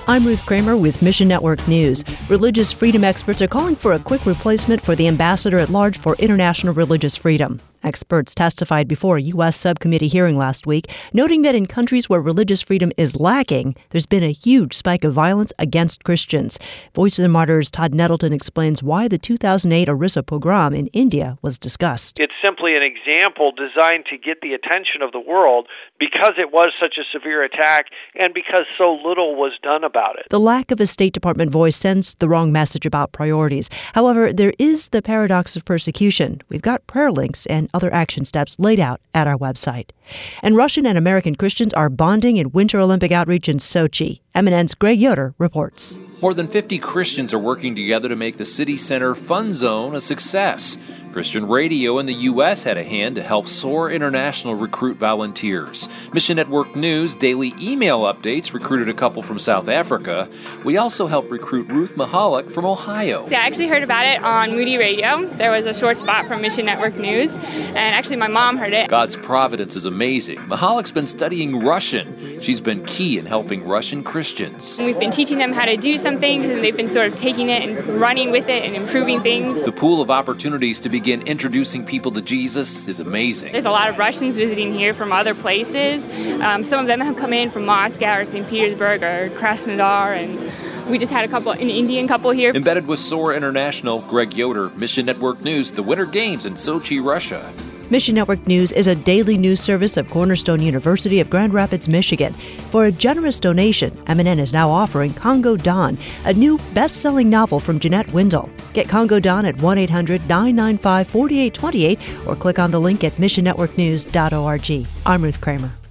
I'm Ruth Kramer with Mission Network News. Religious freedom experts are calling for a quick replacement for the ambassador at large for international religious freedom. Experts testified before a U.S. subcommittee hearing last week, noting that in countries where religious freedom is lacking, there's been a huge spike of violence against Christians. Voice of the Martyrs' Todd Nettleton explains why the 2008 Orissa pogrom in India was discussed. It's simply an example designed to get the attention of the world because it was such a severe attack and because so little was done about it. The lack of a State Department voice sends the wrong message about priorities. However, there is the paradox of persecution. We've got prayer links and other action steps laid out at our website. And Russian and American Christians are bonding in Winter Olympic outreach in Sochi. MNN's Greg Yoder reports. More than 50 Christians are working together to make the city center fun zone a success. Christian Radio in the U.S. had a hand to help SOAR International recruit volunteers. Mission Network News daily email updates recruited a couple from South Africa. We also helped recruit Ruth Mahalik from Ohio. See, I actually heard about it on Moody Radio. There was a short spot from Mission Network News, and actually my mom heard it. God's providence is amazing. Mahalik's been studying Russian. She's been key in helping Russian Christians. We've been teaching them how to do some things, and they've been sort of taking it and running with it and improving things. The pool of opportunities to begin introducing people to Jesus is amazing. There's a lot of Russians visiting here from other places. Some of them have come in from Moscow or St. Petersburg or Krasnodar, and we just had an Indian couple here. Embedded with SOAR International, Greg Yoder, Mission Network News, the Winter Games in Sochi, Russia. Mission Network News is a daily news service of Cornerstone University of Grand Rapids, Michigan. For a generous donation, MNN is now offering Congo Dawn, a new best-selling novel from Jeanette Wendell. Get Congo Dawn at 1-800-995-4828 or click on the link at missionnetworknews.org. I'm Ruth Kramer.